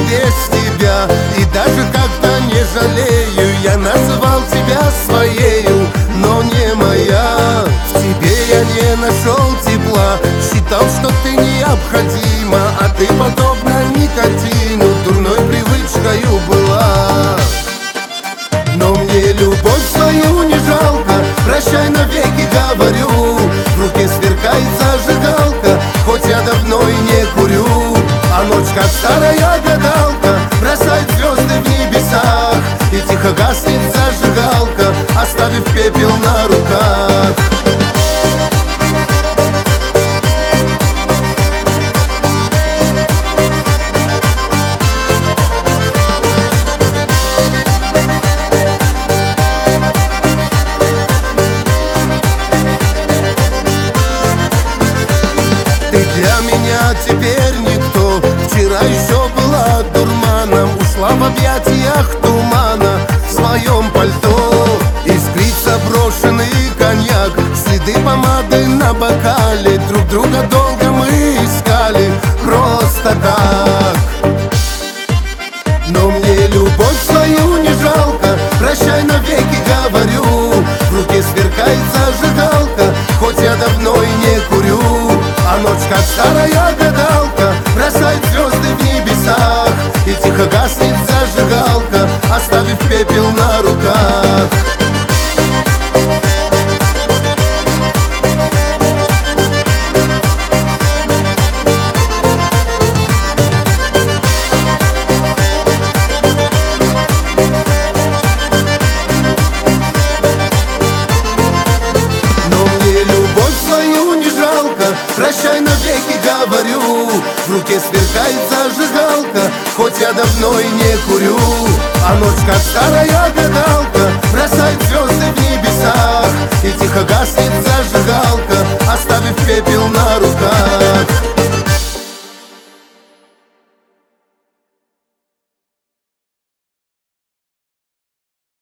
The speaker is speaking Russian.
без тебя. И даже как-то не жалею, я называл тебя своею, но не моя. В тебе я не нашел тепла, считал, что ты необходима, а ты подобна никотину, дурной привычкою была. Но мне любовь свою не жалко, прощай навеки, говорю. В руке сверкает зажигалка, хоть я давно и не курю. А ночь, как старая гадалка, бросает звезды в небесах, и тихо гаснет зажигалка, оставив пепел на руках. Ты для меня теперь никто, вчера еще была дурманом, ушла в объятиях тумана в своем пальто. Искрится брошенный коньяк, следы помады на бокале, друг друга долго мы искали, просто так. Но мне любовь свою не жалко, прощай навеки, говорю. В руке сверкает зажигалка, хоть я давно и не курю. А ночь, как старая гадалка, бросает звезды в небесах, и тихо гаснет зажигалка, оставив пепел на руках. Прощай навеки, говорю. В руке сверкает зажигалка, хоть я давно и не курю. А ночь, как старая гадалка, бросает звезды в небесах, и тихо гаснет